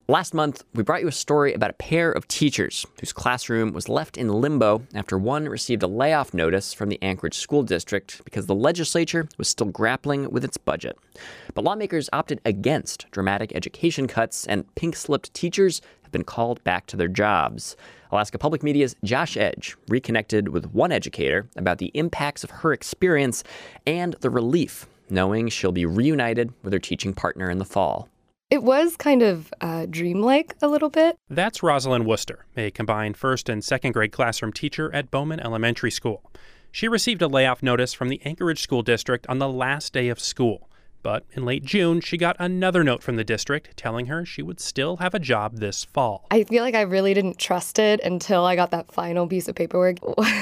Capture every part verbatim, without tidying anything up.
Last month, we brought you a story about a pair of teachers whose classroom was left in limbo after one received a layoff notice from the Anchorage School District because the legislature was still grappling with its budget. But lawmakers opted against dramatic education cuts, and pink-slipped teachers have been called back to their jobs. Alaska Public Media's Josh Edge reconnected with one educator about the impacts of her experience and the relief knowing she'll be reunited with her teaching partner in the fall. It was kind of uh, dreamlike a little bit. That's Rosalind Worcester, a combined first and second grade classroom teacher at Bowman Elementary School. She received a layoff notice from the Anchorage School District on the last day of school. But in late June, she got another note from the district telling her she would still have a job this fall. I feel like I really didn't trust it until I got that final piece of paperwork.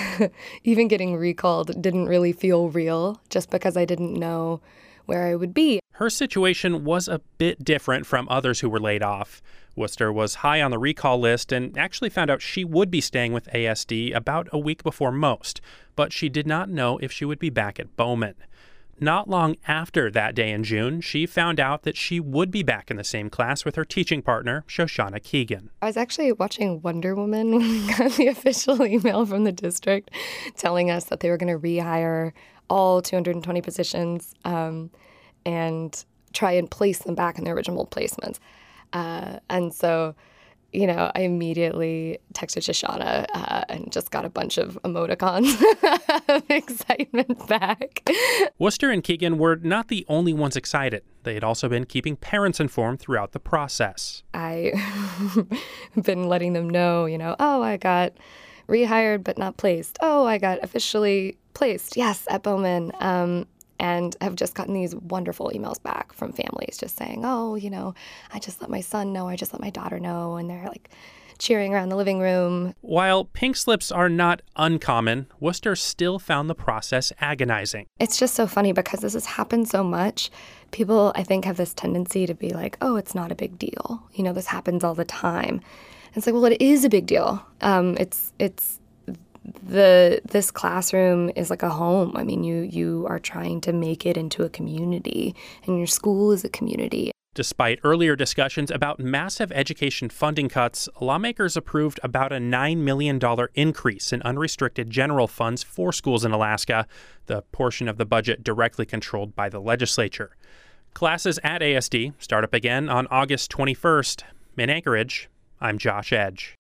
Even getting recalled didn't really feel real just because I didn't know where I would be. Her situation was a bit different from others who were laid off. Worcester was high on the recall list and actually found out she would be staying with A S D about a week before most, but she did not know if she would be back at Bowman. Not long after that day in June, she found out that she would be back in the same class with her teaching partner, Shoshana Keegan. I was actually watching Wonder Woman when we got the official email from the district telling us that they were going to rehire all two hundred twenty positions um, and try and place them back in their original placements. Uh, and so, you know, I immediately texted Shoshana uh, and just got a bunch of emoticons of excitement back. Worcester and Keegan were not the only ones excited. They had also been keeping parents informed throughout the process. I've been letting them know, you know, oh, I got rehired but not placed. Oh, I got officially placed, yes, at Bowman. Um, and have just gotten these wonderful emails back from families just saying, oh, you know, I just let my son know, I just let my daughter know, and they're like cheering around the living room. While pink slips are not uncommon, Worcester still found the process agonizing. It's just so funny because this has happened so much. People, I think, have this tendency to be like, oh, it's not a big deal. You know, this happens all the time. And it's like, well, it is a big deal. Um, it's it's the this classroom is like a home. I mean, you you are trying to make it into a community, and your school is a community. Despite earlier discussions about massive education funding cuts, lawmakers approved about a nine million dollars increase in unrestricted general funds for schools in Alaska, the portion of the budget directly controlled by the legislature. Classes at A S D start up again on August twenty-first. In Anchorage, I'm Josh Edge.